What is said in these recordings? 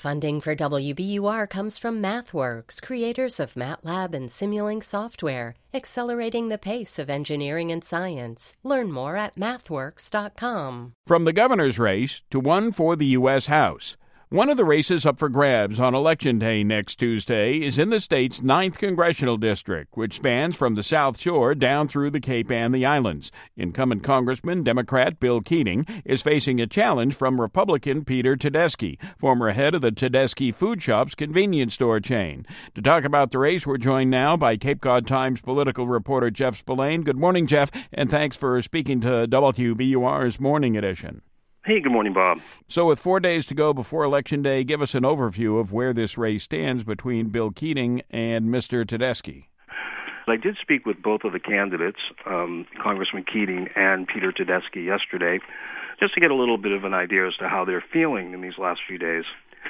Funding for WBUR comes from MathWorks, creators of MATLAB and Simulink software, accelerating the pace of engineering and science. Learn more at mathworks.com. From the governor's race to one for the U.S. House. One of the races up for grabs on Election Day next Tuesday is in the state's 9th Congressional District, which spans from the South Shore down through the Cape and the Islands. Incumbent Congressman Democrat Bill Keating is facing a challenge from Republican Peter Tedeschi, former head of the Tedeschi Food Shop's convenience store chain. To talk about the race, we're joined now by Cape Cod Times political reporter Jeff Spillane. Good morning, Jeff, and thanks for speaking to WBUR's Morning Edition. Hey, good morning, Bob. So with 4 days to go before Election Day, give us an overview of where this race stands between Bill Keating and Mr. Tedeschi. I did speak with both of the candidates, Congressman Keating and Peter Tedeschi, yesterday, just to get a little bit of an idea as to how they're feeling in these last few days.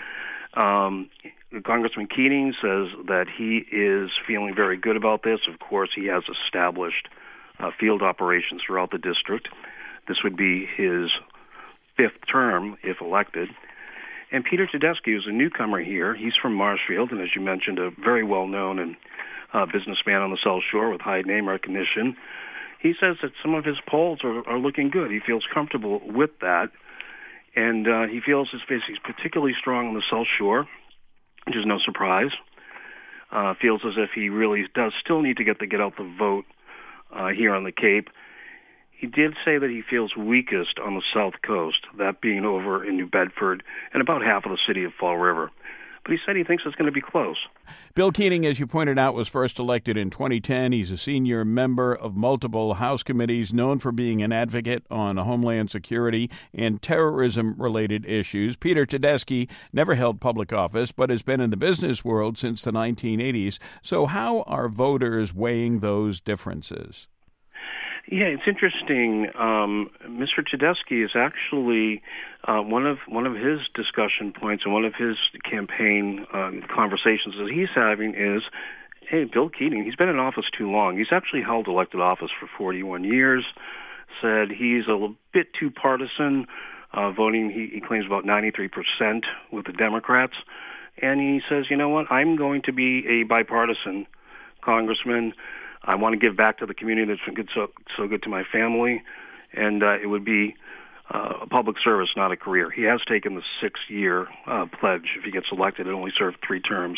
Congressman Keating says that he is feeling very good about this. Of course, he has established field operations throughout the district. This would be his 5th term, if elected. And Peter Tedeschi is a newcomer here. He's from Marshfield, and as you mentioned, a very well-known and businessman on the South Shore with high name recognition. He says that some of his polls are looking good. He feels comfortable with that. And he feels his base is particularly strong on the South Shore, which is no surprise. Feels as if he really does still need to get out the vote here on the Cape. He did say that he feels weakest on the South Coast, that being over in New Bedford and about half of the city of Fall River. But he said he thinks it's going to be close. Bill Keating, as you pointed out, was first elected in 2010. He's a senior member of multiple House committees, known for being an advocate on Homeland Security and terrorism-related issues. Peter Tedeschi never held public office, but has been in the business world since the 1980s. So how are voters weighing those differences? Yeah, it's interesting. Mr. Tedeschi is actually one of his discussion points and one of his campaign conversations that he's having is, hey, Bill Keating, he's been in office too long. He's actually held elected office for 41 years, said he's a little bit too partisan, voting, he claims about 93% with the Democrats. And he says, you know what, I'm going to be a bipartisan congressman. I want to give back to the community that's been so good to my family, and it would be a public service, not a career. He has taken the 6-year pledge. If he gets elected, it only served 3 terms.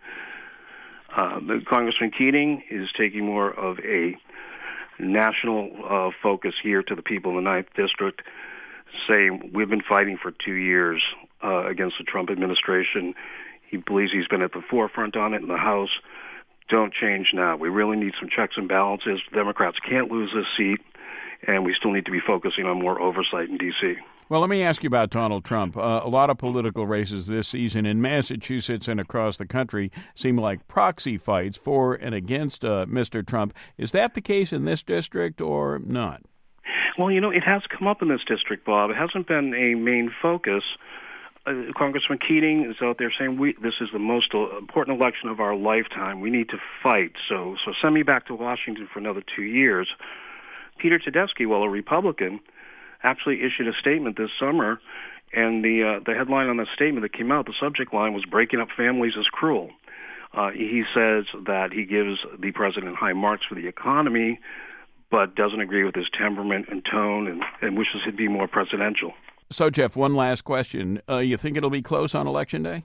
The Congressman Keating is taking more of a national focus here to the people in the 9th District, saying we've been fighting for 2 years against the Trump administration. He believes he's been at the forefront on it in the House. Don't change now. We really need some checks and balances. Democrats can't lose this seat, and we still need to be focusing on more oversight in D.C. Well, let me ask you about Donald Trump. A lot of political races this season in Massachusetts and across the country seem like proxy fights for and against Mr. Trump. Is that the case in this district or not? Well, you know, it has come up in this district, Bob. It hasn't been a main focus. Congressman Keating is out there saying this is the most important election of our lifetime. We need to fight. So send me back to Washington for another 2 years. Peter Tedeschi, while a Republican, actually issued a statement this summer, and the headline on that statement that came out, the subject line was "Breaking Up Families is Cruel." He says that he gives the president high marks for the economy, but doesn't agree with his temperament and tone and wishes he'd be more presidential. So, Jeff, one last question. You think it'll be close on Election Day?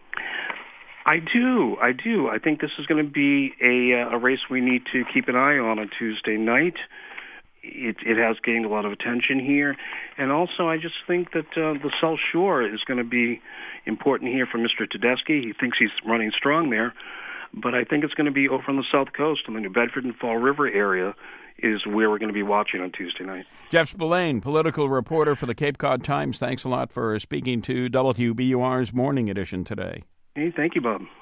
I do. I think this is going to be a race we need to keep an eye on Tuesday night. It has gained a lot of attention here. And also, I just think that the South Shore is going to be important here for Mr. Tedeschi. He thinks he's running strong there. But I think it's going to be over on the South Coast in the New Bedford and Fall River area is where we're going to be watching on Tuesday night. Jeff Spillane, political reporter for the Cape Cod Times. Thanks a lot for speaking to WBUR's Morning Edition today. Hey, thank you, Bob.